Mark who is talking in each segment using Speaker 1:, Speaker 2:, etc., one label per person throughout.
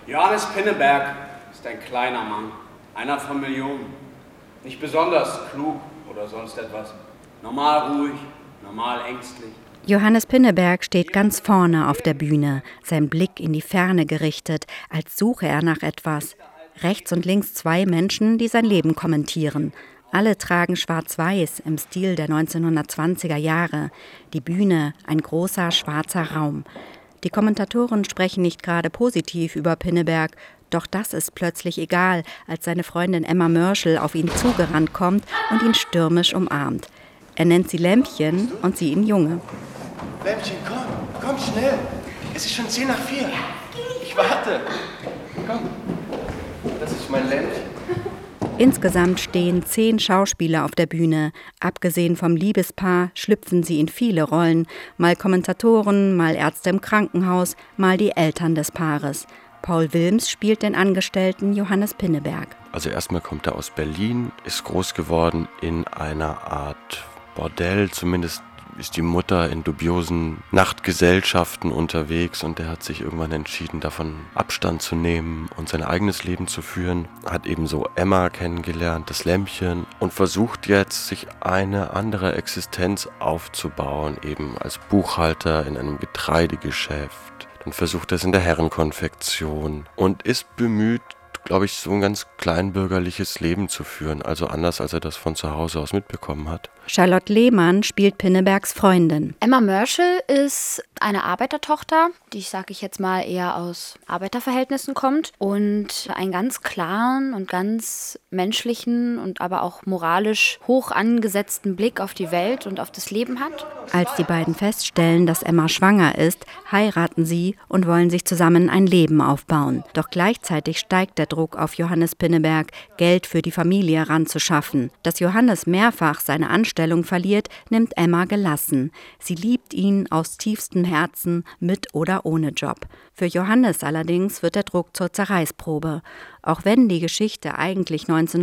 Speaker 1: Johannes Pinneberg ist ein kleiner Mann, einer von Millionen. Nicht besonders klug oder sonst etwas. Normal ruhig, normal ängstlich.
Speaker 2: Johannes Pinneberg steht ganz vorne auf der Bühne, sein Blick in die Ferne gerichtet, als suche er nach etwas. Rechts und links 2 Menschen, die sein Leben kommentieren. Alle tragen schwarz-weiß im Stil der 1920er Jahre. Die Bühne, ein großer schwarzer Raum. Die Kommentatoren sprechen nicht gerade positiv über Pinneberg, doch das ist plötzlich egal, als seine Freundin Emma Mörschel auf ihn zugerannt kommt und ihn stürmisch umarmt. Er nennt sie Lämpchen und sie ihn Junge.
Speaker 3: Lämpchen, komm schnell. Es ist schon 3:10. Ich warte. Komm, das ist mein Lämpchen.
Speaker 2: Insgesamt stehen 10 Schauspieler auf der Bühne. Abgesehen vom Liebespaar schlüpfen sie in viele Rollen. Mal Kommentatoren, mal Ärzte im Krankenhaus, mal die Eltern des Paares. Paul Wilms spielt den Angestellten Johannes Pinneberg.
Speaker 4: Also erstmal kommt er aus Berlin, ist groß geworden in einer Art Bordell, zumindest ist die Mutter in dubiosen Nachtgesellschaften unterwegs und er hat sich irgendwann entschieden, davon Abstand zu nehmen und sein eigenes Leben zu führen. Hat ebenso Emma kennengelernt, das Lämpchen, und versucht jetzt, sich eine andere Existenz aufzubauen, eben als Buchhalter in einem Getreidegeschäft. Dann versucht er es in der Herrenkonfektion und ist bemüht, glaube ich, so ein ganz kleinbürgerliches Leben zu führen, also anders, als er das von zu Hause aus mitbekommen hat.
Speaker 2: Charlotte Lehmann spielt Pinnebergs Freundin.
Speaker 5: Emma Mörschel ist eine Arbeitertochter, die, sage ich jetzt mal, eher aus Arbeiterverhältnissen kommt und einen ganz klaren und ganz menschlichen und aber auch moralisch hoch angesetzten Blick auf die Welt und auf das Leben hat.
Speaker 2: Als die beiden feststellen, dass Emma schwanger ist, heiraten sie und wollen sich zusammen ein Leben aufbauen. Doch gleichzeitig steigt der Druck auf Johannes Pinneberg, Geld für die Familie ranzuschaffen. Dass Johannes mehrfach seine Anstellung verliert, nimmt Emma gelassen. Sie liebt ihn aus tiefstem Herzen, mit oder ohne Job. Für Johannes allerdings wird der Druck zur Zerreißprobe. Auch wenn die Geschichte eigentlich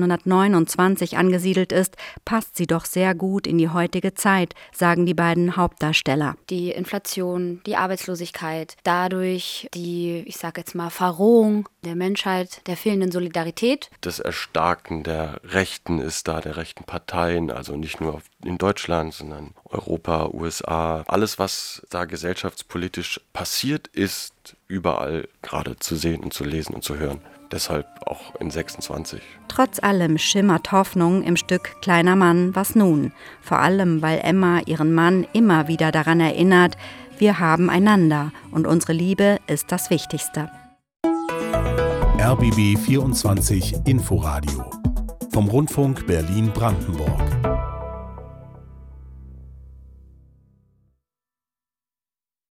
Speaker 2: 1929 angesiedelt ist, passt sie doch sehr gut in die heutige Zeit, sagen die beiden Hauptdarsteller.
Speaker 5: Die Inflation, die Arbeitslosigkeit, dadurch die, ich sage jetzt mal, Verrohung der Menschheit, der fehlenden Solidarität.
Speaker 4: Das Erstarken der Rechten ist da, der rechten Parteien, also nicht nur in Deutschland, sondern Europa, USA. Alles, was da gesellschaftspolitisch passiert ist, überall gerade zu sehen und zu lesen und zu hören. Deshalb auch in 26.
Speaker 2: Trotz allem schimmert Hoffnung im Stück Kleiner Mann, was nun? Vor allem, weil Emma ihren Mann immer wieder daran erinnert, wir haben einander und unsere Liebe ist das Wichtigste.
Speaker 6: RBB 24 Inforadio vom Rundfunk Berlin-Brandenburg.